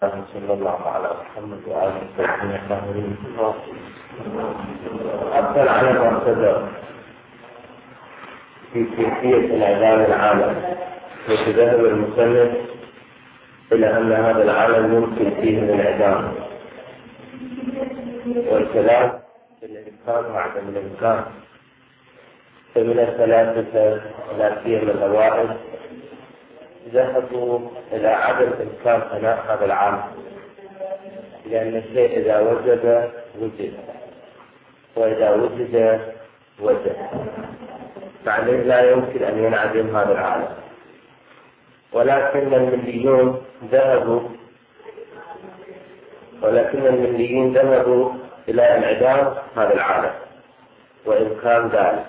صلى الله على محمد وآله وصحبه الطاهرين. أكثر على معتذر في كيفية انعدام العالم، وتذهب المصنف إلى أن هذا العالم يمكن فيه الانعدام، والكلام في الإمكان وعدم الإمكان. فمن الثلاثة لا سيما الأوائل ذهبوا إلى عدم إمكان فناء هذا العالم، لأن الشيء إذا وجد وجد، وإذا وجد وجد، فعليه لا يمكن أن ينعدم هذا العالم. ولكن المليين ذهبوا إلى انعدام هذا العالم وإمكان ذلك،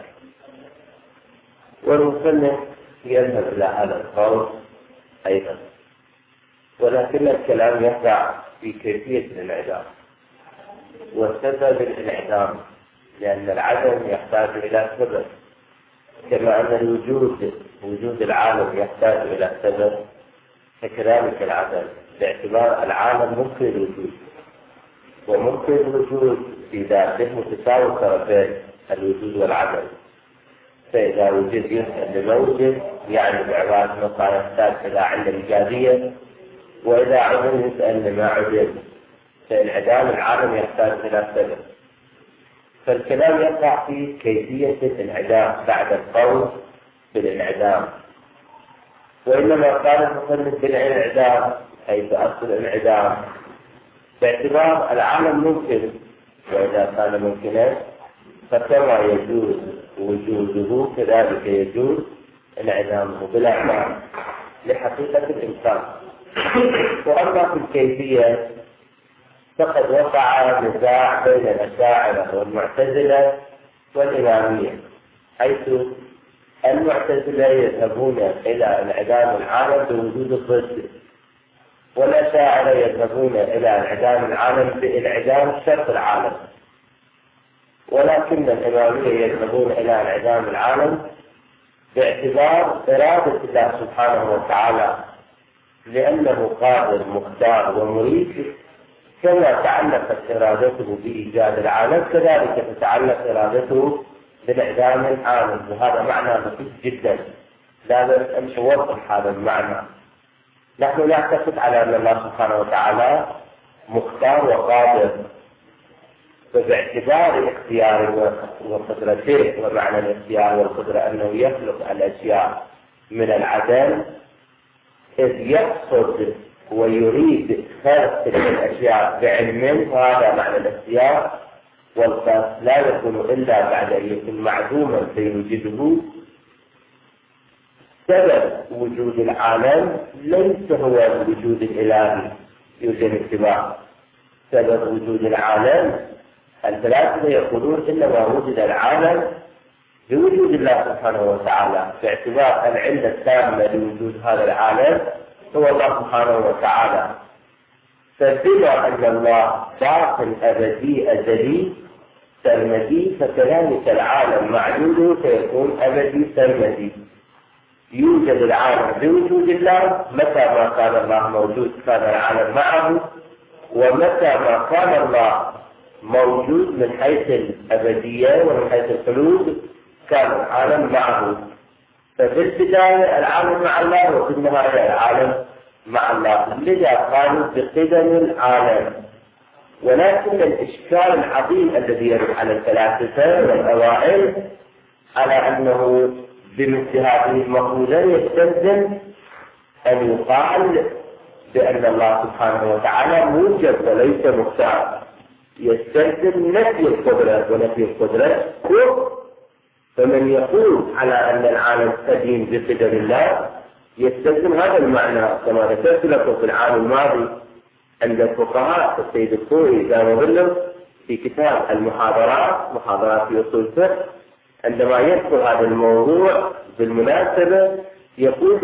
والمصنف يذهب إلى هذا القول أيضا، ولكن الكلام يقع في كيفية الانعدام وسبب الانعدام، لأن العدم يحتاج إلى سبب، كما أن وجود العالم يحتاج إلى سبب، فكذلك العدم، باعتبار العالم ممكن الوجود، وممكن الوجود في ذاته متساوي طرفين الوجود والعدم. فإذا وجد يسأل لما وجد، يعني بعبارة أخرى يحتاج إلى علة إيجابية، وإذا عدم يسأل لما عدم، فانعدام العالم يحتاج إلى سبب. فالكلام يقع في كيفية الانعدام بعد القول بالانعدام، وإنما قال المصنف بالانعدام أي بأصل الانعدام، باعتبار العالم ممكن، وإذا كان ممكنا فكما يجوز وجوده كذلك يجوز انعدامه بلا مانع لحقيقة الإمكان. وأما في الكيفية فقد وقع نزاع بين الأشاعرة والمعتزلة والإمامية، حيث المعتزلة يذهبون إلى انعدام العالم بوجود الضد، والأشاعرة يذهبون إلى انعدام العالم بانعدام شرط العالم، ولكن الإمامية يذهبون إلى انعدام العالم باعتبار إرادة الله سبحانه وتعالى، لأنه قادر مختار ومريد، كما تعلقت إرادته بإيجاد العالم كذلك تتعلق إرادته بانعدام العالم. وهذا معنى مفيد جدا، لازم أن نوضح هذا المعنى. نحن نعتقد على أن الله سبحانه وتعالى مختار وقادر، فباعتبار اختياره وقدرته، ومعنى الاختيار والقدرة أنه يخلق الأشياء من العدم، إذ يقصد ويريد خلق تلك الأشياء بعلم، وهذا معنى الاختيار. والقصد لا يكون إلا بعد أن يكون معدوما فيوجده. سبب وجود العالم ليس هو الوجود الإلهي يوجد اتباع. سبب وجود العالم الثلاثة يقولون إنما وجد العالم بوجود الله سبحانه وتعالى، باعتبار العلة التامة لوجود هذا العالم هو الله سبحانه وتعالى. فبما أن الله باق أبدي أزلي سرمدي، فكذلك العالم معدوده سيكون أبدي سرمدي. يوجد العالم بوجود الله، متى ما كان الله موجود كان العالم معه، ومتى ما كان الله موجود من حيث الأبدية ومن حيث الخلود كان العالم معه. ففي البداية العالم مع الله، وفي النهاية العالم مع الله، لذا قالوا بقدم العالم. ولكن الإشكال العظيم الذي يرد على الفلاسفة والأوائل على أنه بمثل هذه المقولة يستلزم أن يقال بأن الله سبحانه وتعالى موجب وليس مختار، يستلزم نفي القدرة، ونفي القدرة كفر. فمن يقول على أن العالم قديم بقدر الله يستلزم هذا المعنى، كما ذكرت لكم في العام الماضي عند الفقهاء السيد الخوئي كان ظله في كتاب المحاضرات، محاضرات في أصول الفقه، عندما يذكر هذا الموضوع بالمناسبة يقول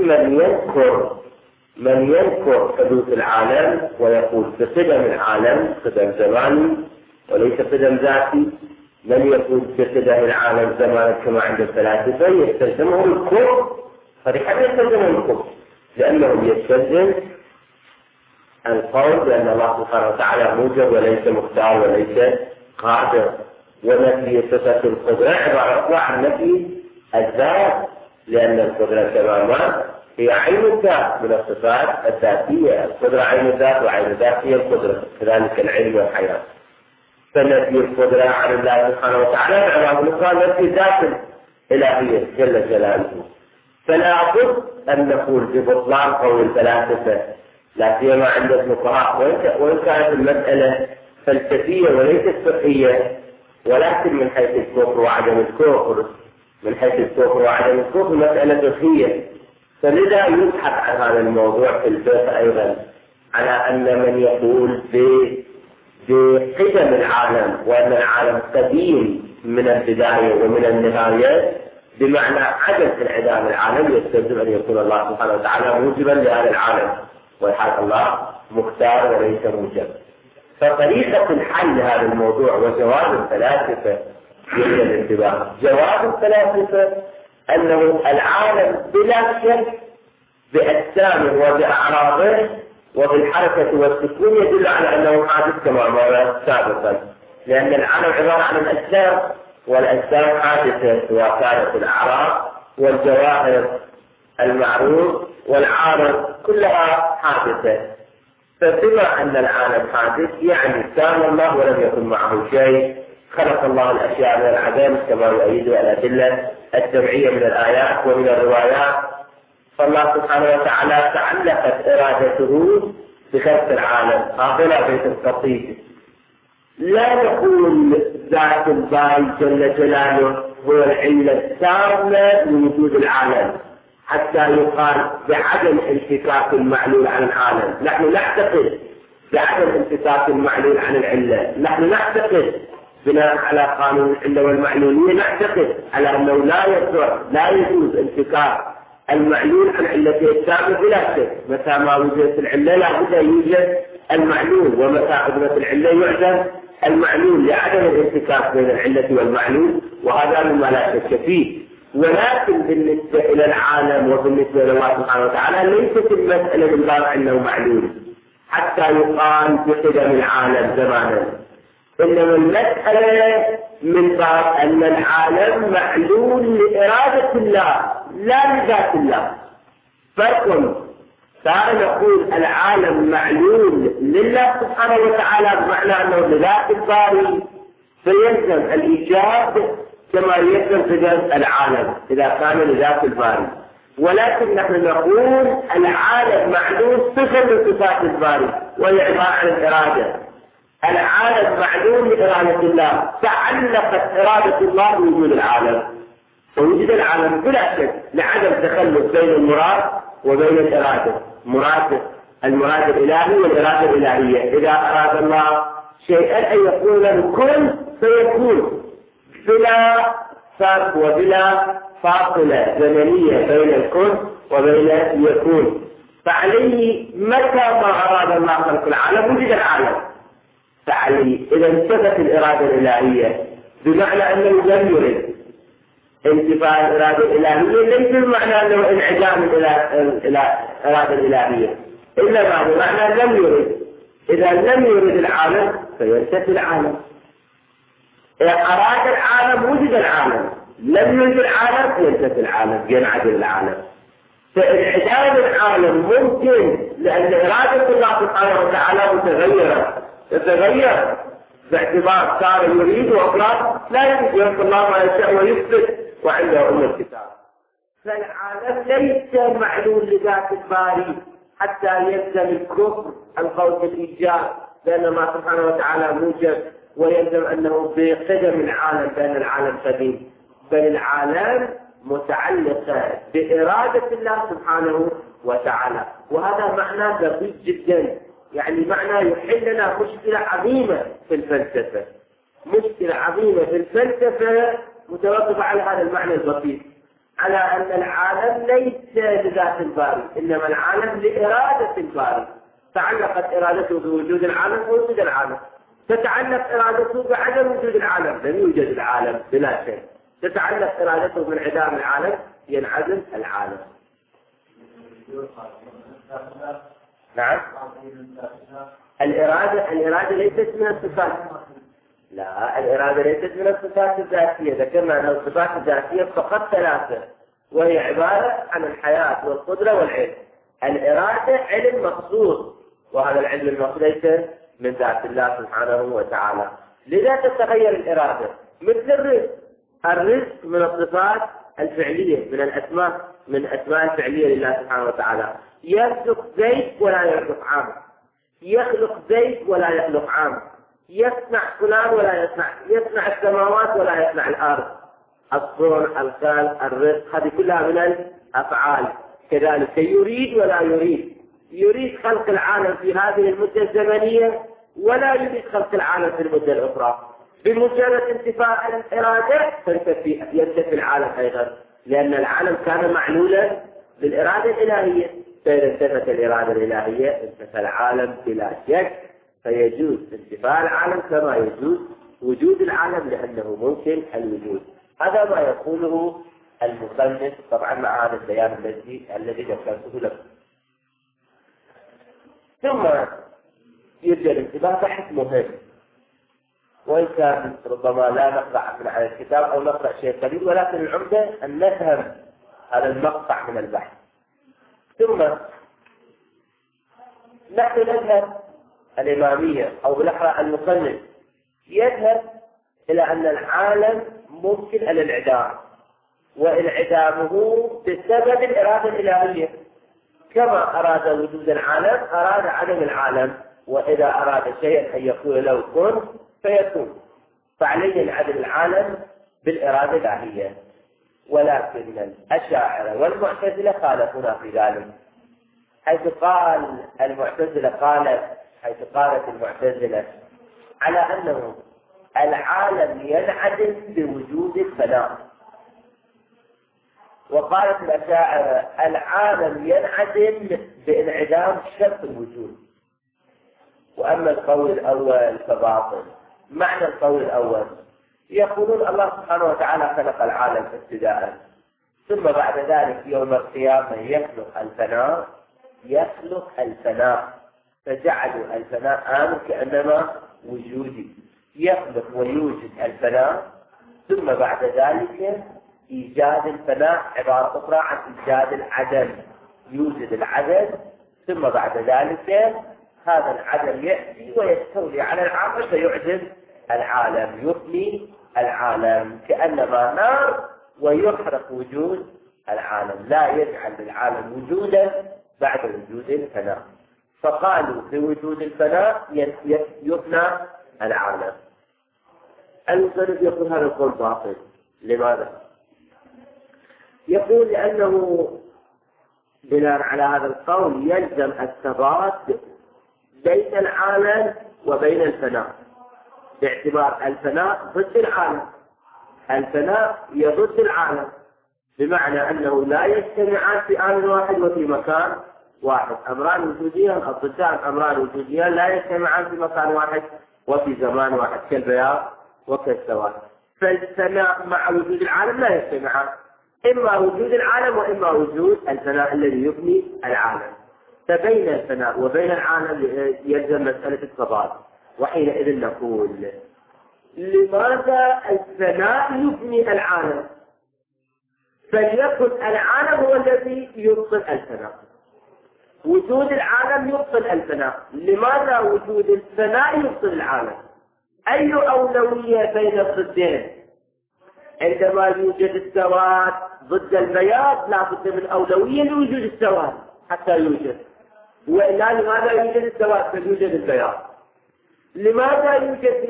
من يذكر حدوث العالم ويقول بقدم العالم، قدم زماني وليس قدم ذاتي، من يقول بقدم العالم زمان كما عند الفلاسفة يستلزمهم الكفر. فلحد يستلزمهم الكفر؟ لأنه يستلزم القول بأن الله سبحانه وتعالى موجب وليس مختار وليس قادر، ونفي صفة القدرة عبارة عن نفي الذات، لأن القدرة كما هي عين الذات من الصفات الذاتية، القدرة عين الذات وعين الذات هي القدرة، كذلك العلم والحياة. فنفي القدرة عن الله سبحانه وتعالى عبارة عن نفي ذات الإلهية جل جلاله. فلا بد أن نقول ببطلان قول الفلاسفة، لا سيما عند الفقهاء، وإن كانت المسألة فلسفية وليست فقهية، ولكن من حيث الكفر وعدم الكفر، من حيث الكفر وعدم الكفر مسألة فقهية. فلذا يبحث عن هذا الموضوع في الفقه أيضا، على أن من يقول بقدم العالم وأن العالم قديم من البداية ومن النهاية، بمعنى عدم انعدام العالم، يستلزم أن يكون الله سبحانه وتعالى موجبا لهذا العالم، والحال الله مختار وليس موجب. فطريقة الحل لهذا الموضوع وجواب الفلاسفة يجب الانتباه. جواب الفلاسفة أنه العالم بلا شك بأجسامه وبأعراضه وبالحركة والسكون يدل على أنه حادث كما مر سابقا، لأن العالم عبارة عن الأجسام، والأجسام حادثة، سواء كانت الأعراض والجواهر المعروف والعارض كلها حادثة. فبما أن العالم حادث يعني كان الله ولم يكن معه شيء، خلق الله الأشياء من العدم كما يؤيد الأدلة السمعية من الآيات ومن الروايات. فالله سبحانه وتعالى تعلقت إرادته بخلق العالم. هذا بيت القصيد. لا نقول ذات الباري جل جلاله هو العلة التامة لوجود العالم حتى يقال بعدم انفكاك المعلول عن العالم. نحن نعتقد بعدم انفكاك المعلول عن العلة، نحن نعتقد بناء على قانون العلة والمعلولية، نعتقد على أنه لا يجوز انفكاك المعلول عن علته التامة بلا شك. متى ما وجدت العلة لا بد يوجد المعلول، ومتى عدمت العلة يعدم المعلول لعدم الانفكاك بين العلة والمعلول، وهذا مما لا شك فيه. ولكن بالنسبة إلى العالم وبالنسبة إلى الله سبحانه وتعالى ليست المسألة من باب أنه معلول حتى يقال بقدم العالم زمانا، إنما المسألة من باب أن العالم معلول لإرادة الله لا لذات الله. فرق صار نقول العالم معلول لله سبحانه وتعالى بمعنى أنه لذات الباري، فيلزم الإيجاب كما يلزم قدم العالم إذا كان لذات الباري. ولكن نحن نقول العالم معلول صفة من صفات الباري وهي عبارة عن الإرادة. العالم معلول لإرادة الله، تعلقت إرادة الله بوجود العالم، فوجود العالم بلا شك لعدم تخلف بين المراد وبين الإرادة. المراد الإلهي والإرادة الإلهية. إذا أراد الله شيئا أن يكون له كن فيكون بلا فرق وبلا فاصلة زمنية بين الكن وبين يكون. فعليه متى ما أراد الله خلق العالم وجد العالم، فعليه إذا انتفت الإرادة الإلهية بمعنى أنه لم يرد. انتفاء الإرادة الإلهية ليس بمعنى أنه انعدام الإرادة الإلهية، إنما بمعنى لم يرد. إذا لم يرد العالم فينتفي العالم. إذا أراد العالم وجد العالم، لم يوجد العالم ينتفي العالم، ينعدم العالم. فانعدام العالم ممكن لأن إرادة الله سبحانه وتعالى متغيرة، تتغير باعتبار صار يريد وأخلاق لا يمكن الله ما يشاء ويثبت وعنده أم الكتاب. فالعالم ليس معلول لذات الباري حتى يلزم الكفر القول بالإيجاب لأن الله سبحانه وتعالى موجب، ويلزم أنه بقدم العالم بأن العالم قديم، بل العالم متعلقة بإرادة الله سبحانه وتعالى. وهذا معنى دقيق جدا، يعني معنى يحل لنا مشكلة عظيمة في الفلسفة، مشكلة عظيمة في الفلسفة متوقفة على هذا المعنى البسيط، على أن العالم ليس لذات الباري إنما العالم لإرادة الباري. تعلقت إرادته بوجود العالم ووجود العالم، تتعلق إرادته بعدم وجود العالم، لم يوجد العالم بلا شيء. تتعلق إرادته بانعدام العالم، ينعدم العالم. نعم. الإرادة ليست من الصفات. لا، الإرادة ليست من الصفات الذاتية. ذكرنا أن الصفات الذاتية فقط ثلاثة، وهي عبارة عن الحياة والقدرة والعلم. الإرادة علم مخصوص، وهذا العلم المخصوص ليس من ذات الله سبحانه وتعالى. لذا تتغير الإرادة، مثل الرزق. الرزق من الصفات الفعلية، من أسماء الفعلية لله سبحانه وتعالى. يخلق زيد ولا يخلق عامر، يخلق زيد ولا يخلق عامر، يصنع فلان ولا يصنع السماوات ولا يصنع الأرض. الصنع، الخلق، الرزق، هذه كلها من الأفعال. كذلك يريد ولا يريد خلق العالم في هذه المدة الزمنية ولا يريد خلق العالم في المدة الأخرى. بمجرد انتفاء الإرادة ينتفي العالم أيضا، لأن العالم كان معلولا بالإرادة الإلهية. فإذا انتفت الإرادة الإلهية انتفى العالم بلا شك. فيجوز انتفاء العالم كما يجوز وجود العالم، لأنه ممكن الوجود. هذا ما يقوله المصنف طبعا مع هذا البيان الذي ذكرته لكم. ثم يرجى الانتباه بحث مهم، وإن كان ربما لا نقرأ من على الكتاب أو نقرأ شيء قليل، ولكن العمدة أن نفهم هذا المقطع من البحث. ثم نحن نذهب الإمامية أو بالأحرى المصنف يذهب إلى أن العالم ممكن الانعدام، وانعدامه بسبب الإرادة الإلهية. كما أراد وجود العالم أراد عدم العالم، وإذا أراد شيئا أن يقول له كن فيكون، فعليه العدم العالم بالإرادة الإلهية. ولكن الأشاعرة والمعتزلة خالفونا في ذلك، حيث قالت المعتزلة على أنه العالم ينعدم بوجود الفناء، وقالت الأشاعرة العالم ينعدم بانعدام شرط الوجود. وأما القول الأول فباطل. معنى القول الأول يقولون الله سبحانه وتعالى خلق العالم ابتداء، ثم بعد ذلك يوم القيامة يخلق الفناء، فجعلوا الفناء آمن كأنما وجودي، يخلق ويوجد الفناء، ثم بعد ذلك إيجاد الفناء عبارة أخرى عن إيجاد العدم، يوجد العدم، ثم بعد ذلك هذا العدم يأتي ويستولي على العالم فيعدم العالم، يفني العالم كأنما نار ويحرق وجود العالم، لا يجعل للعالم وجودا بعد وجود الفناء. فقالوا بوجود الفناء يفنى العالم. المصنف يقول هذا القول باطل. لماذا؟ يقول لأنه بناء على هذا القول يلزم الثبات بين العالم وبين الفناء، باعتبار الفناء ضد العالم، الفناء يضد العالم، بمعنى أنه لا يجتمعان في آن واحد وفي مكان واحد. أمران وجوديان الضدان أمران وجوديان لا يجتمعان في مكان واحد وفي زمان واحد، كالبياض وكالسواد. فالفناء مع وجود العالم لا يجتمعان، إما وجود العالم وإما وجود الفناء الذي يبني العالم. فبين الفناء وبين العالم يلزم مسألة التضاد. وحينئذ نقول لماذا الفناء يبني العالم؟ فليكن العالم هو الذي يبطل الفناء، وجود العالم يبطل الفناء. لماذا وجود الفناء يبطل العالم؟ أي أولوية بين الضدين؟ عندما يوجد السواد ضد البياض لا بد من أولوية لوجود السواد حتى يوجد، وإلا لماذا يوجد السواد فيوجد البياض؟ لماذا يوجد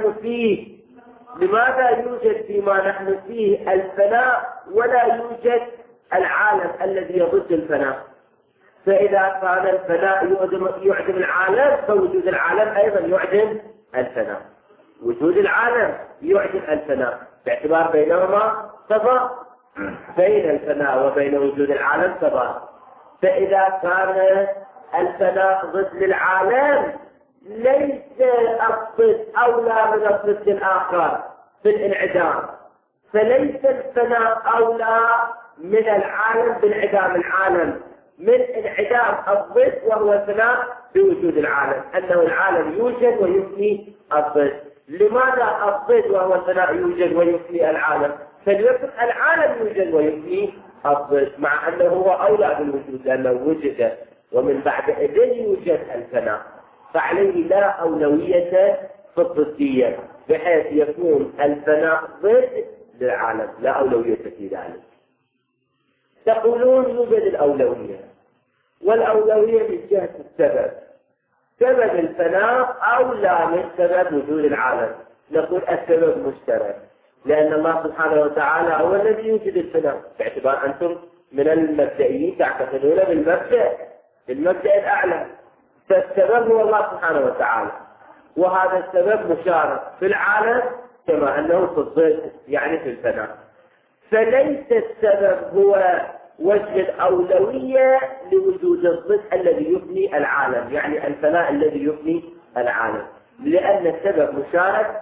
فيما نحن فيه الفناء ولا يوجد العالم الذي يضد الفناء؟ فإذا كان الفناء يعدم العالم فوجود العالم أيضا يعدم الفناء، وجود العالم يعدم الفناء، باعتبار بينهما تضاد، بين الفناء وبين وجود العالم تضاد. فإذا كان الفناء ضد العالم ليس الضد أولى من الضد الآخر في الانعدام، فليس الفناء أولى من العالم بانعدام العالم، من انعدام الضد وهو الفناء بوجود العالم، أنه العالم يوجد ويفني الضد. لماذا الضد وهو الفناء يوجد ويفني العالم؟ فليكن العالم يوجد ويفني الضد، مع أنه هو أولى بالوجود لأنه وجد ومن بعد إذن يوجد الفناء، فعليه لا أولوية في الضدية بحيث يكون الفناء ضد للعالم، لا أولوية في ذلك. تقولون يوجد الأولوية، والأولوية من جهة السبب، سبب الفناء أولى من سبب وجود العالم. نقول السبب مشترك، لأن الله سبحانه وتعالى هو الذي يوجد الفناء، باعتبار أنتم من المبدئيين تعتقدون بالمبدأ الأعلى، فالسبب هو الله سبحانه وتعالى، وهذا السبب مشارك في العالم كما أنه في الضد يعني في الفناء. فليس السبب هو وجه الأولوية لوجود الضد الذي يبني العالم، يعني الفناء الذي يبني العالم، لأن السبب مشارك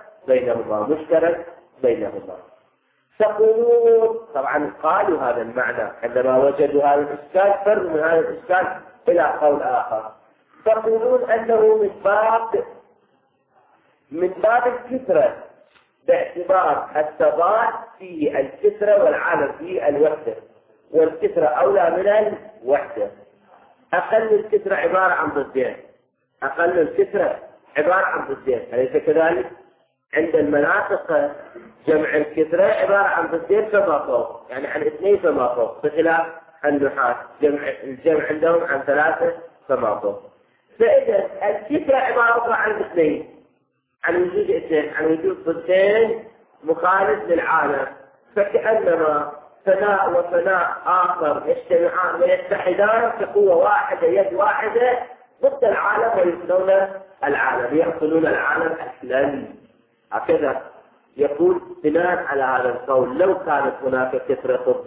بينهما. تقولون طبعا قالوا هذا المعنى عندما وجدوا هذا الإشكال، فروا من هذا الإشكال إلى قول آخر. تقولون أنه من باب الكثرة، باعتبار التضاد في الكثرة والعالم في الوحدة، والكثرة أولى من الوحدة. أقل الكثرة عبارة عن ضدين، أليس كذلك؟ عند المناطق جمع الكثرة عبارة عن ضدين فما فوق، يعني عن 2 فما فوق، بخلاف النحاة الجمع عندهم عن 3 فما فوق. فإذا الكثرة عبارة عن 2، عن وجود 2، عن وجود ضدين مخالف للعالم، فكأنما فناء وفناء آخر يجتمعان ويتحدان كقوة واحدة، يد واحدة ضد العالم ويفنون العالم، يأكلون العالم أكلا. هكذا يقول بناء على هذا القول لو كانت هناك كثرة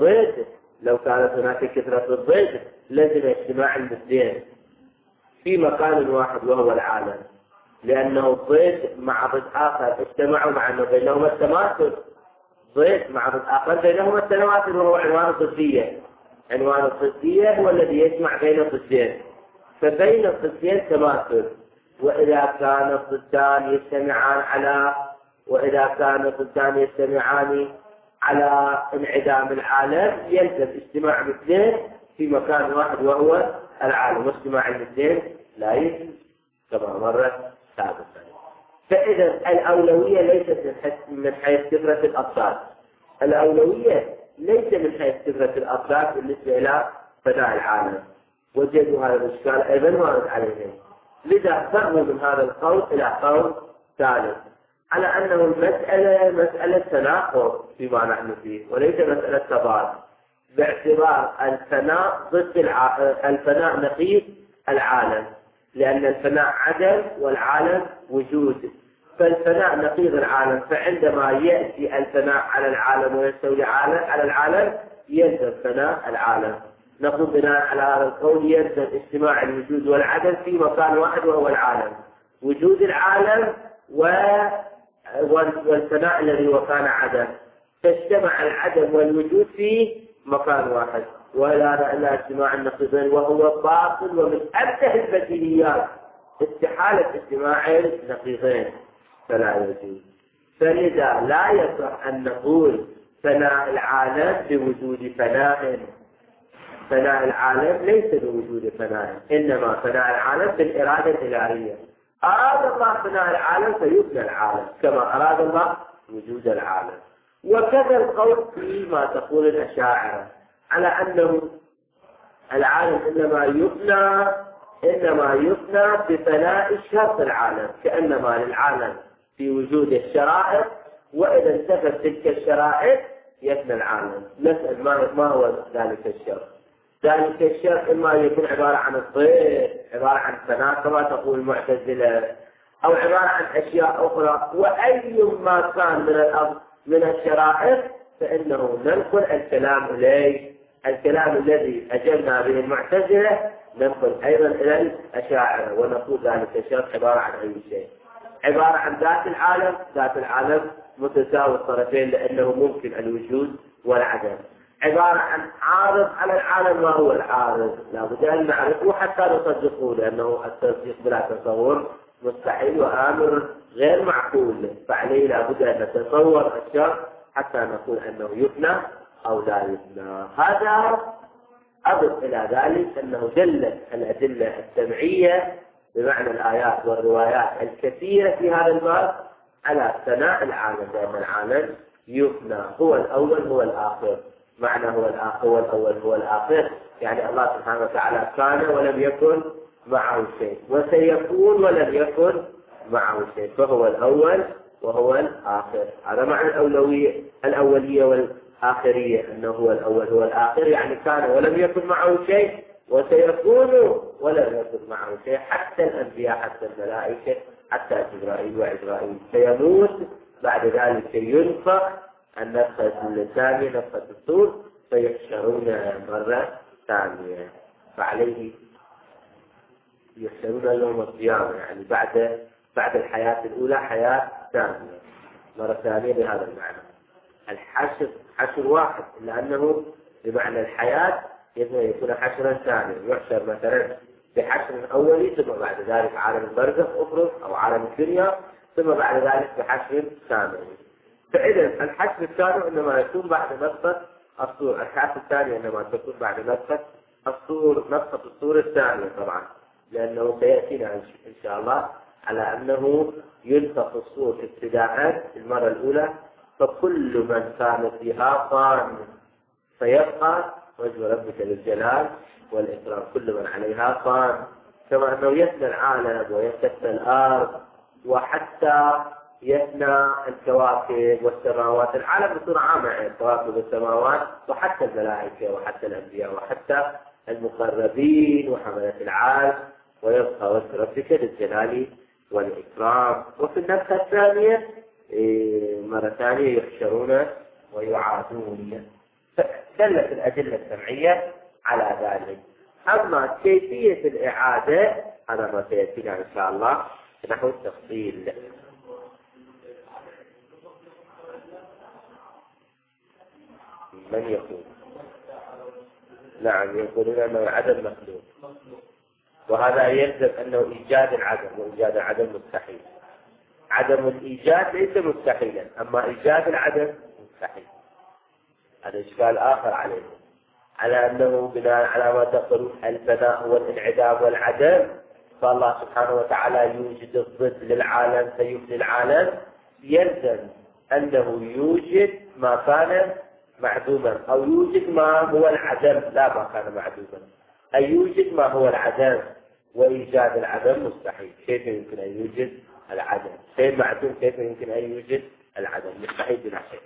الضد لازم اجتماع الضدين في مكان واحد وهو العالم، لأنه الضد مع ضد آخر اجتمعوا مع أنه بينهما التماثل، ضد مع ضد آخر بينهما التماثل، وهو عنوان الضدية هو الذي يجمع بين الضدين، فبين الضدين تماثل. وإذا كان الضدان يجتمعان على انعدام العالم يلزم اجتماع الاثنين في مكان واحد وهو العالم، واجتماع الاثنين لا يجوز كما مر سابقا. فإذا الأولوية ليست من حيث كثرة الأبصار، بالنسبة إلى فناء العالم. وجدوا هذا الإشكال أيضا وارد عليهم، لذا فروا من هذا القول إلى قول ثالث على أنه المسألة مسألة تناقض فيما نحن فيه وليس مسألة تضاد، باعتبار الفناء نقيض العالم، لأن الفناء عدم والعالم وجود، فالفناء نقيض العالم، فعندما يأتي الفناء على العالم ويستولي على العالم يلزم فناء العالم. نقول بناء على هذا القول يلزم اجتماع الوجود والعدم في مكان واحد وهو العالم، وجود العالم والفناء الذي وكان عدم، فاجتمع العدم والوجود في مكان واحد، ولا نرى الا اجتماع النقيضين وهو باطل، ومن ابته البديهيات استحاله اجتماع النقيضين فلا يجوز. فلذا لا يصح ان نقول فناء العالم بوجود فناء العالم ليس بوجود فناء، انما فناء العالم بالاراده الالهيه. اراد الله فناء العالم فيبنى العالم كما اراد الله وجود العالم. وكذا القول فيما تقول الاشاعره على انه العالم انما يبنى بفناء شرط العالم، كانما للعالم في وجود الشرائط، واذا انتفت تلك الشرائط يبنى العالم. نسال ما هو ذلك الشرط؟ ذلك الشرط اما يكون عباره عن الضيق، عباره عن فناء كما تقول المعتزله، او عباره عن اشياء اخرى، واي ما كان من الشرائط فانه ننقل الكلام اليه، الكلام الذي اجبنا به المعتزله ننقل ايضا الى الاشاعره، ونقول ذلك الشرط عباره عن اي شيء، عباره عن ذات العالم متساوي الطرفين، لانه ممكن الوجود والعدم. عبارة عن عارض على العالم. ما هو العارض؟ لابد أن نعرفه حتى نصدقه، لأنه التصديق بلا تصور مستحيل وآمر غير معقول، فعليه لابد أن نتصور الشر حتى نقول أنه يفنى أو لا يفنى. هذا أضف إلى ذلك أنه دلت الأدلة السمعية بمعنى الآيات والروايات الكثيرة في هذا الباب على ثناء العالم، لأن العالم يفنى، هو الأول هو الآخر. معنى هو الأول هو الآخر يعني الله سبحانه وتعالى كان ولم يكن معه شيء، وسيكون ولم يكن معه شيء، فهو الأول وهو الآخر. هذا معنى الأولية والآخرية، أنه هو الأول هو الآخر، يعني كان ولم يكن معه شيء، وسيكون ولم يكن معه شيء، حتى الأنبياء حتى الملائكة حتى جبرائيل وإسرائيل. سيموت بعد ذلك ينفخ النفخة الثانية نفخة الصور فيحشرون مرة ثانية، فعليه يحشرون يوم القيامة، يعني بعد الحياة الأولى حياة ثانية مرة ثانية بهذا المعنى. الحشر حشر واحد، لأنه بمعنى الحياة يكون حشرا ثانيا، يحشر مثلا بحشر أولي، ثم بعد ذلك عالم البرزخ أخرى أو عالم الدنيا، ثم بعد ذلك بحشر ثانوي. فإذا الحشر الثاني إنما يكون بعد نفخة الصور، الحشر الثاني إنما تكون بعد نفخة الصور، نفخة الصور الثانية طبعا، لأنه سيأتينا إن شاء الله على أنه ينفخ الصور ابتداء المرة الأولى، فكل من كان فيها فان فيبقى وجه ربك للجلال والإكرام، كل من عليها فان، كما أنه يفنى العالم ويفنى الأرض وحتى يفنى الكواكب والسماوات، العالم بصورة عامة يعني الكواكب والسماوات، وحتى الملائكة وحتى الأنبياء وحتى المقربين وحملة العرش، ويبقى وجه ربك للجلال والإكرام. وفي النفخة الثانية مرة ثانية يحشرون ويعادون. دلت الأدلة السمعية على ذلك. أما كيفية الإعادة هذا ما سيأتينا إن شاء الله نحو التفصيل. من يقول؟ نعم، يقولون أنه عدم مخلوق، وهذا يلزم أنه إيجاد العدم، وإيجاد العدم مستحيل. عدم الإيجاد ليس مستحيلا، أما إيجاد العدم مستحيل. هذا إشكال آخر عليه، على أنه بناء على ما تقول الفناء والانعدام والعدم، فالله سبحانه وتعالى يوجد الضد للعالم فيفني العالم، يلزم أنه يوجد ما كان معدوما، أو يوجد ما هو العدم لا ما كان معدوما، أي يوجد ما هو العدم، وإيجاد العدم مستحيل. كيف يمكن أن يوجد العدم؟ شيء معدوم كيف يمكن أن يوجد العدم؟ مستحيل بلا شيء.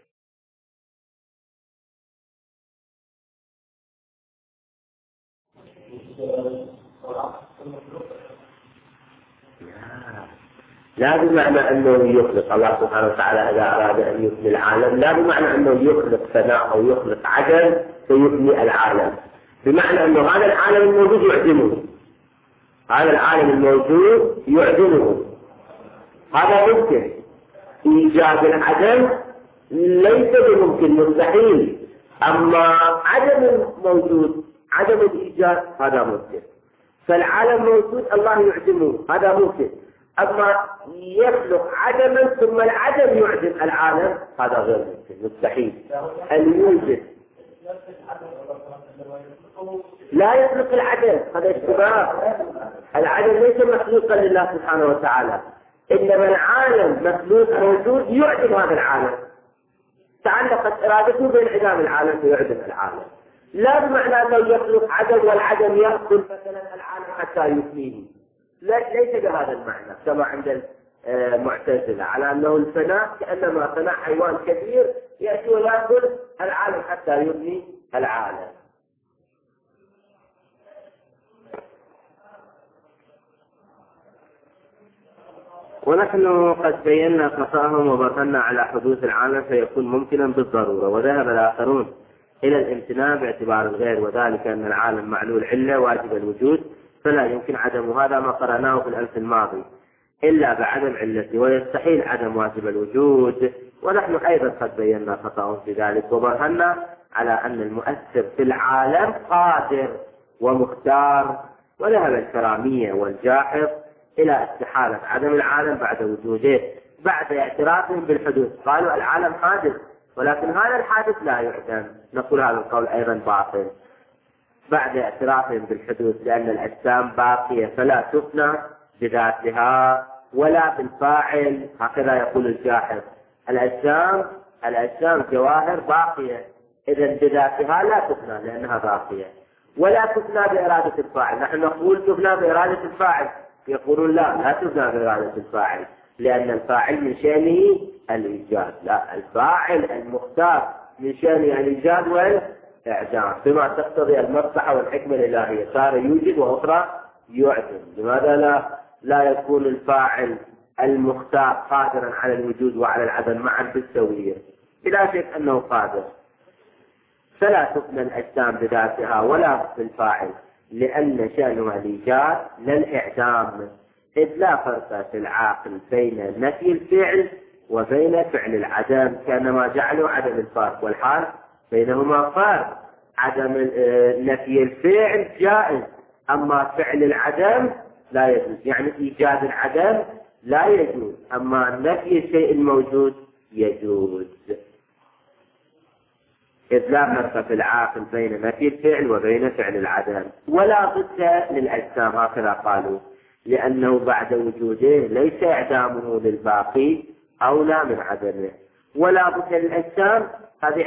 لا بمعنى أنه يخلق الله سبحانه وتعالى إذا أراد أن يبني العالم، لا بمعنى أنه يخلق فناء أو يخلق عدم فيبني العالم، بمعنى أنه هذا العالم الموجود يعدمه، هذا العالم الموجود يعدمه. هذا ممكن. إيجاد العدم ليس بممكن، مستحيل. أما عدم الموجود، عدم الإيجاد هذا ممكن. فالعالم موجود الله يعدمه هذا ممكن. أما يخلق عدما ثم العدم يعدم العالم هذا غير ممكن، مستحيل. أن يوجد لا يخلق العدم، هذا اشتباه. العدم ليس مخلوقا لله سبحانه وتعالى، إنما العالم مخلوق موجود يعدم هذا العالم، تعلقت إرادته بانعدام العالم فيعدم العالم، لا بمعنى أنه يخلق عدم والعدم يأكل مثلا العالم حتى يفنيه، ليس بهذا المعنى كما عند المعتزلة، على أنه الفناء كأنما فناء حيوان كبير يأتي ويأكل العالم حتى يفني العالم. ونحن قد بينا خطأهم وبطلنا على حدوث العالم فيكون ممكنا بالضرورة، وذهب الآخرون إلى الامتناع باعتبار الغير، وذلك أن العالم معلول علة واجب الوجود فلا يمكن عدمه، هذا ما قرأناه في الأمس الماضي، إلا بعدم علته، ويستحيل عدم واجب الوجود. ونحن أيضا قد بينا خطأهم في ذلك وبرهنا على أن المؤثر في العالم قادر ومختار. وذهب الكرامية والجاحظ إلى استحالة عدم العالم بعد وجوده، بعد اعترافهم بالحدوث. قالوا العالم حادث، ولكن هذا الحادث لا يعدم. نقول هذا القول أيضا باطل بعد اعترافهم بالحدوث، لأن الأجسام باقية فلا تفنى بذاتها ولا بالفاعل. هكذا يقول الجاحظ، الأجسام جواهر باقية، إذا بذاتها لا تفنى لأنها باقية، ولا تفنى بإرادة الفاعل. نحن نقول تفنى بإرادة الفاعل، يقولون لا تفنى بإرادة الفاعل، لأن الفاعل من شأنه الإيجاد. لا، الفاعل المختار من شأنه الإيجاد والإعدام، بما تقتضي المصلحة والحكمة الإلهية. صار يوجد وأخرى يعدم. لماذا لا يكون الفاعل المختار قادرا على الوجود وعلى العدم معا بالسوية؟ بلا شك أنه قادر. فلا تفنى الأجسام بذاتها ولا بالفاعل، لأن شأنها الإيجاد لا الإعدام، إذ لا فرق في العاقل بين نفي الفعل وبين فعل العدم، كانما جعلوا عدم الفرق، والحال بينهما فرق. عدم نفي الفعل جائز، أما فعل العدم لا يجوز، يعني إيجاد العدم لا يجوز، أما نفي الشيء الموجود يجوز. إذ لا فرق في العاقل بين نفي الفعل وبين فعل العدم. ولا ضد للأجسام، هكذا قالوا، لأنه بعد وجوده ليس إعدامه للباقي أولى من عدمه. ولا ضد للأجسام هذه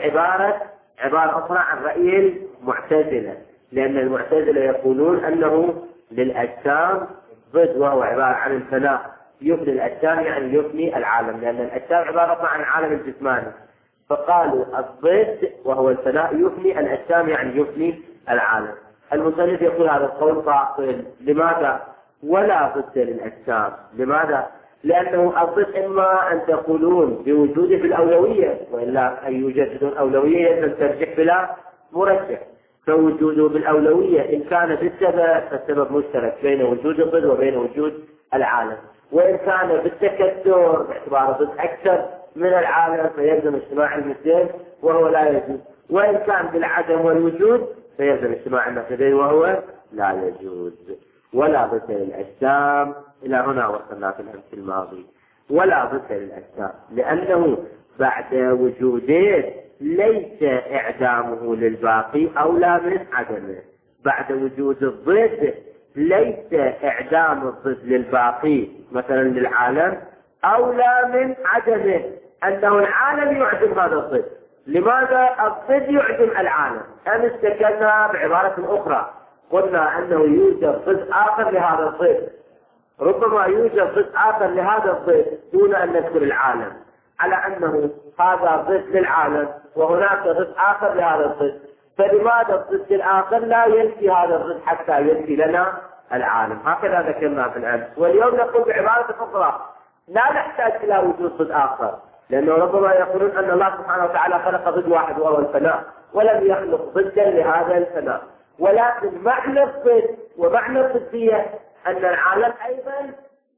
عبارة أخرى عن رأي المعتزلة، لأن المعتزلة يقولون أنه للأجسام ضد، وهو عبارة عن الفناء. يفني الأجسام يعني يفني العالم، لأن الأجسام عبارة عن العالم الجسماني، فقالوا الضد وهو الفناء يفني الأجسام يعني يفني العالم. المصنف يقول هذا القول باطل. لماذا؟ ولا ضد للأجسام. لماذا؟ لأنه الضد إما أن تقولون بوجوده في الأولوية، وإلا أن يوجد بدون أولوية يجب أن ترجح بلا مرجح. فوجوده بالأولوية إن كان بالسبب فالسبب مشترك بين وجود الضد وبين وجود العالم، وإن كان بالتكثر باعتبار الضد أكثر من العالم فيلزم اجتماع المثلين وهو لا يجوز، وإن كان بالعدم والوجود فيلزم اجتماع النقيضين وهو لا يجوز. ولا ضد للأجسام، إلى هنا وصلنا في الأمس الماضي. ولا ضد للأجسام لأنه بعد وجوده ليس إعدامه للباقي أولى من عدمه. بعد وجود الضد ليس إعدام الضد للباقي مثلا للعالم أولى من عدمه، أنه العالم يعدم هذا الضد. لماذا الضد يعدم العالم؟ أمس تكلمنا بعبارة أخرى، قلنا أنه يوجد ضد آخر لهذا الضد، ربما يوجد ضد آخر لهذا الضد دون أن نذكر العالم، على أنه هذا ضد للعالم وهناك ضد آخر لهذا الضد. فلماذا الضد الآخر لا ينفي هذا الضد حتى ينفي لنا العالم؟ هكذا ذكرنا في الأمس. واليوم نقول بعبارة أخرى لا نحتاج إلى وجود ضد آخر، لأنه ربما يقولون أن الله سبحانه وتعالى خلق ضد واحد وهو الفناء، ولم يخلق ضدا لهذا الفناء. ولكن معنى الضد ومعنى الضدية أن العالم أيضا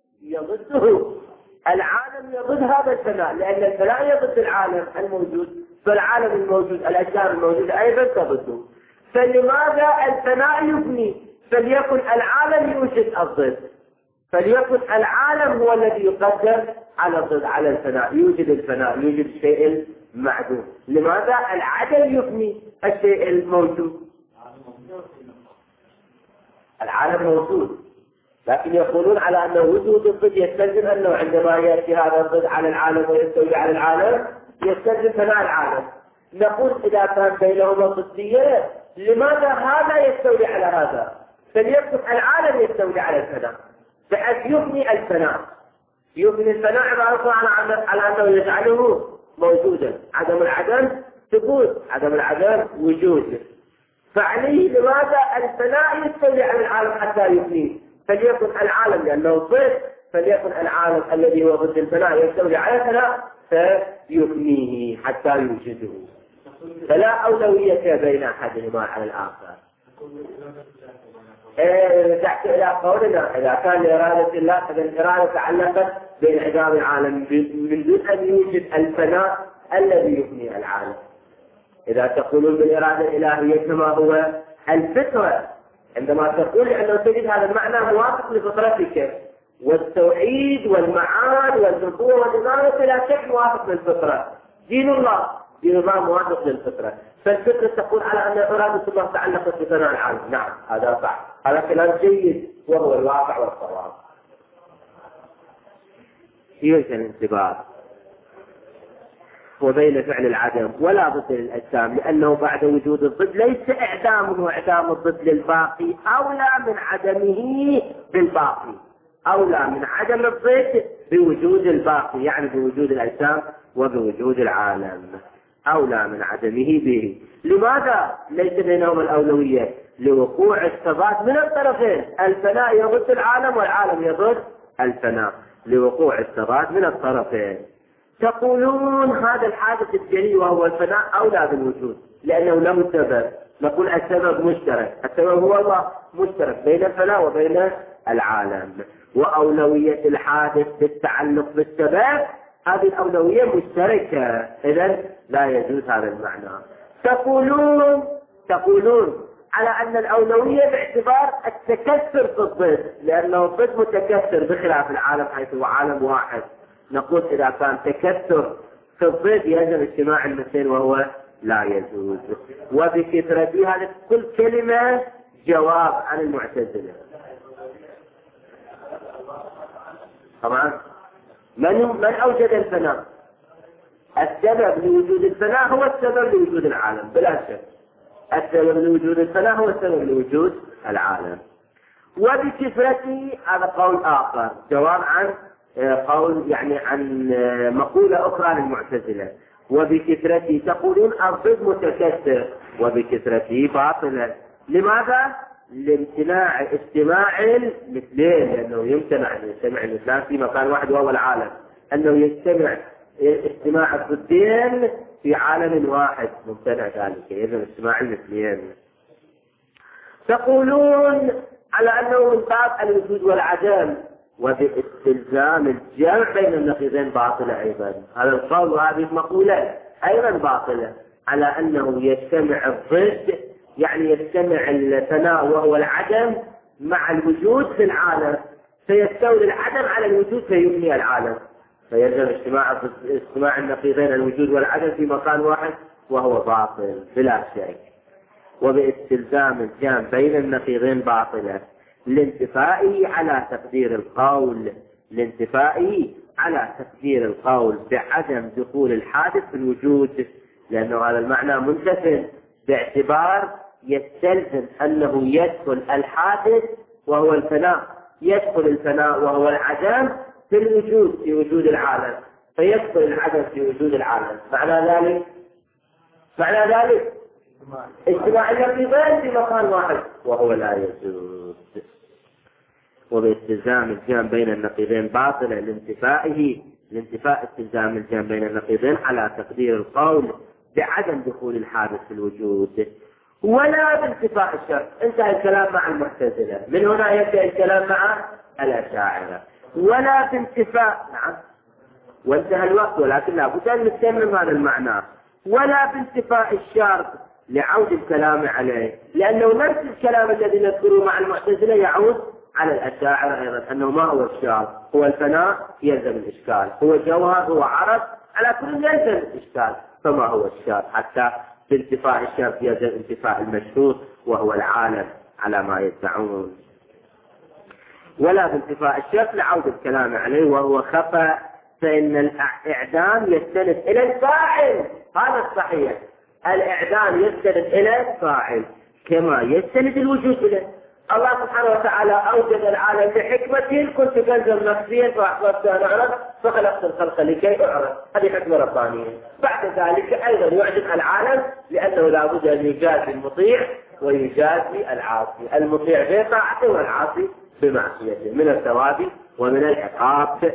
يضده، العالم يضد هذا الفناء، لأن الفناء يضد العالم الموجود، فالعالم الموجود الأجسام الموجودة أيضا تضده. فلماذا الفناء يبني؟ فليكن العالم يوجد الضد، فليكن العالم هو الذي يقدم على الضد على الفناء، يوجد الفناء، يوجد الشيء المعدوم. لماذا العدم يبني الشيء الموجود؟ العالم موجود، لكن يقولون على أن وجود الضد يستلزم أنه عندما يأتي هذا الضد على العالم ويستولي على العالم يستلزم فناء العالم. نقول إذا كان بينهما ضدية لماذا هذا يستولي على هذا؟ فليكن العالم يستولي على الفناء بحيث يبني الفناء. يبني الفناء عبارة على أنه يجعله موجودا. عدم العدم ثبوت، عدم العدم وجود. فعليه لماذا الفناء يستولي على العالم حتى يبنيه؟ فليكن العالم لأنه ضد، فليكن العالم الذي هو ضد الفناء يستولي على الفناء فيبنيه حتى يوجده. فلا أولوية بين أحدهما على الآخر. تحت إلى قولنا إذا كان لإرادة الله فالإرادة تعلقت بانعدام العالم من دون أن يوجد الفناء الذي يبني العالم. إذا تقولون بالإرادة الإلهية كما هو الفطرة، عندما تقول أنه تجد هذا المعنى موافق لفطرتك، والتوحيد والمعاد والنبوة والإمامة لا شك موافق للفطرة. دين الله موافق للفطرة، فالفطرة تقول على أن إرادة الله تعلقت بثناء العالم. نعم هذا صح، هذا كلام جيد وهو الواقع والصواب. يوجد الانتباه وبين فعل العدم ولا ضد للأجسام، لأنه بعد وجود الضد ليس إعدامه وإعدام الضد للباقي أولى من عدمه بالباقي، أولى من عدم الضد بوجود الباقي، يعني بوجود الأجسام وبوجود العالم، أولى من عدمه به. لماذا ليس بينهما الأولوية؟ لوقوع الثبات من الطرفين، الفناء يضد العالم والعالم يضد الفناء، لوقوع الثبات من الطرفين. تقولون هذا الحادث الجلي وهو الفناء أولى بالوجود لأنه له سبب. نقول السبب مشترك، السبب هو الله مشترك بين الفناء وبين العالم، وأولوية الحادث بالتعلق بالسبب هذه الأولوية مشتركة، إذن لا يجوز هذا المعنى. تقولون على أن الأولوية باعتبار التكثر في الضد، لأنه الضد متكثر بخلاف العالم حيث هو عالم واحد. نقول إذا كان تكثر في الضد يجب اجتماع المثلين وهو لا يجوز. وبكثرته هذه كل كلمة جواب عن المعتزلة. طبعا من أوجد الفناء؟ السبب لوجود الفناء هو السبب لوجود العالم بلا شك، السبب لوجود الفناء هو السبب لوجود العالم. وبكثرته هذا قول آخر، جواب عن قول يعني عن مقولة أخرى للمعتزلة. وبكثرته تقولون الضد متكثر وبكثرته باطلة. لماذا؟ لامتناع استماع المثلين، لأنه يمتنع أن يستمع المثلان في مكان واحد وهو العالم، أنه يستمع استماع الضدين في عالم واحد ممتنع ذلك، إذن استماع المثلين. تقولون على أنه من باب الوجود والعدم وباستلزام الجمع بين النقيضين باطلة أيضا. هذا القول وهذه المقولة أيضا باطلة، على أنه يجتمع الضد يعني يجتمع الفناء وهو العدم مع الوجود في العالم، فيستولي العدم على الوجود فيبني العالم، فيلزم اجتماع النقيضين الوجود والعدم في مكان واحد وهو باطل بلا شك. وباستلزام الجمع بين النقيضين باطلة لانتفائه على تقدير القول بعدم دخول الحادث في الوجود، لأنه هذا المعنى منتفٍ باعتبار يستلزم أنه يدخل الحادث وهو الفناء، يدخل الفناء وهو العدم في الوجود في وجود العالم، فيدخل العدم في وجود العالم. معنى ذلك اجتماع النقيضين في مكان واحد وهو لا يجوز. وبالتزام الجمع بين النقيضين باطلة لانتفاء استلزام الجمع بين النقيضين على تقدير القول بعدم دخول الحادث في الوجود، ولا بانتفاء الشرط. انتهى الكلام مع المعتزلة، من هنا يبدأ الكلام مع الأشاعرة. ولا بانتفاء، نعم وانتهى الوقت، ولكن لا بد أن نستمر هذا المعنى. ولا بانتفاء الشرط لعود الكلام عليه، لأنه نفس الكلام الذي نذكره مع المعتزلة يعود على الأشاعرة أيضا، أنه ما هو الشرط؟ هو الفناء يلزم الإشكال، هو جوهر، هو عرض، على كل يلزم الإشكال، فما هو الشرط؟ حتى بانتفاء الشرط يلزم انتفاء المشروط وهو العالم على ما يدعون. ولا بانتفاء الشرط لعود الكلام عليه وهو خفى، فإن الإعدام يستند إلى الفاعل، هذا الصحيح، الإعدام يستند إلى الفاعل كما يستند الوجود إليه. الله سبحانه وتعالى أوجد العالم بحكمة، كنت كنزا نفسيا فأحببت أن أعرف فخلقت الخلق لكي أعرف، هذه حكمة ربانية. بعد ذلك أيضا يعجب العالم لأنه لا بد أن يجازي المطيع ويجازي العاصي، المطيع بطاعته والعاصي بمعصيته، من الثواب ومن العقاب.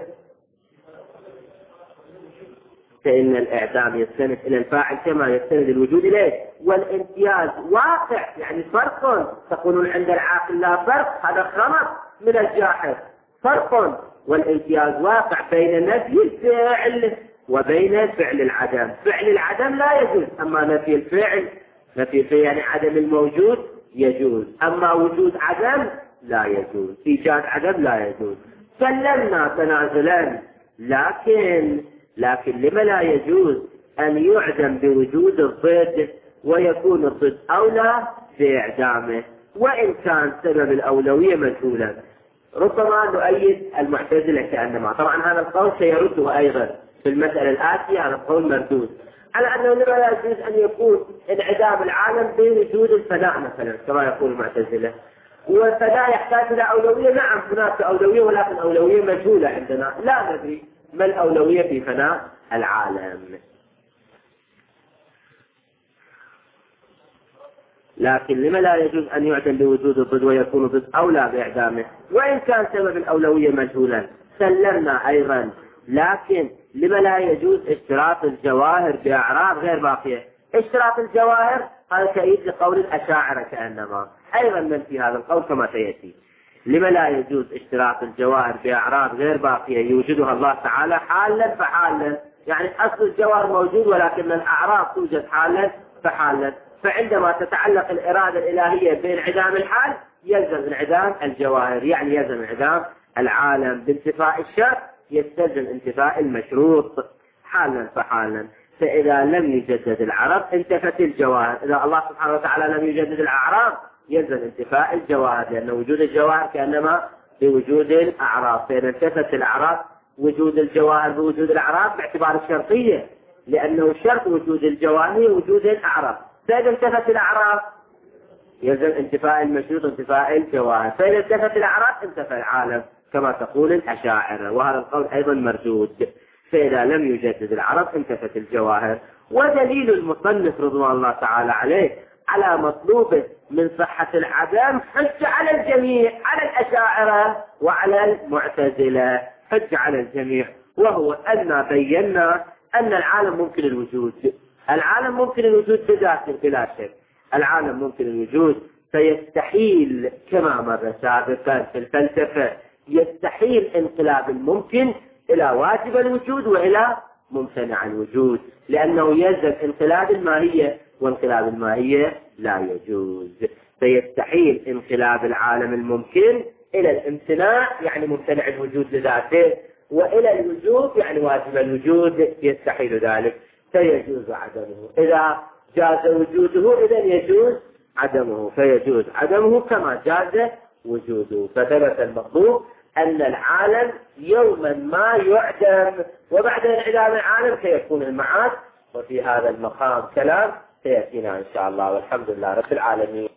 فإن الإعدام يستند إلى الفاعل كما يستند الوجود إليه، والامتياز واقع، يعني فرق. تقولون عند العاقل لا فرق، هذا خمر من الجاحظ. فرق والامتياز واقع بين نفي الفعل وبين فعل العدم. فعل العدم لا يجوز، أما نفي الفعل، يعني عدم الموجود يجوز، أما وجود عدم لا يجوز، إيجاد عدم لا يجوز. سلمنا تنازلا، لكن لما لا يجوز أن يعدم بوجود الضد ويكون الضد أولى بإعدامه وإن كان سبب الأولوية مجهولا. ربما نؤيد المعتزلة كأنما، طبعا هذا القول سيرده أيضا في المسألة الآتية، هذا القول مردود على أنه لما لا يجوز أن يكون انعدام العالم بوجود الفناء مثلا كما يقول المعتزلة، والفناء يحتاج إلى أولوية. نعم هناك أولوية، ولكن أولوية مجهولة عندنا، لا ندري ما الأولوية في فناء العالم. لكن لما لا يجوز أن يعدم بوجود الضد ويكون ضد أولى بإعدامه وإن كان سبب الأولوية مجهولا. سلمنا أيضا، لكن لما لا يجوز اشتراط الجواهر بأعراض غير باقية. اشتراط الجواهر هذا تأييد لقول الأشاعرة كأنما، أيضا ننفي هذا القول كما سيأتي. لما لا يجوز اشتراط الجواهر بأعراض غير باقية يوجدها الله تعالى حالا فحالا، يعني أصل الجواهر موجود ولكن الأعراض توجد حالا فحالا، فعندما تتعلق الإرادة الإلهية بانعدام الحال يلزم انعدام الجواهر، يعني يلزم انعدام العالم. بانتفاء الشرط يستلزم انتفاء المشروط حالا فحالا. فإذا لم يجدد العرض انتفت الجواهر. إذا الله سبحانه وتعالى لم يجدد الأعراض يلزم انتفاء الجواهر، لأن وجود الجواهر كأنما بوجود الأعراض. فإذا انتفت الأعراض وجود الجواهر بوجود الأعراض باعتبار الشرطية، لأنه شرط وجود الجواهر وجود الأعراض. فإذا انتفت الأعراض يلزم انتفاء المشروط انتفاء الجواهر، فإذا انتفت الأعراض انتفى العالم كما تقول الأشاعرة، وهذا القول أيضا مردود. فإذا لم يجدد العرض انتفت الجواهر. ودليل المصنف رضوان الله تعالى عليه على مطلوبه من صحة العدم حج على الجميع، على الأشاعرة وعلى المعتزلة، حج على الجميع، وهو أن بينا أن العالم ممكن الوجود. العالم ممكن الوجود بذاته بلا شك، العالم ممكن الوجود، فيستحيل كما مر سابقا في الفلسفة يستحيل انقلاب الممكن إلى واجب الوجود وإلى ممتنع الوجود، لأنه يلزم انقلاب الماهية، وانقلاب الماهية لا يجوز. فيستحيل انقلاب العالم الممكن إلى الامتناع يعني ممتنع الوجود لذاته، وإلى الوجود يعني واجب الوجود، يستحيل ذلك فيجوز عدمه. إذا جاز وجوده إذن يجوز عدمه، فيجوز عدمه كما جاز وجوده. فثبت المطلوب أن العالم يوما ما يعدم، وبعد انعدام العالم سيكون المعاد. وفي هذا المقام كلام سيأتينا إن شاء الله، والحمد لله رب العالمين.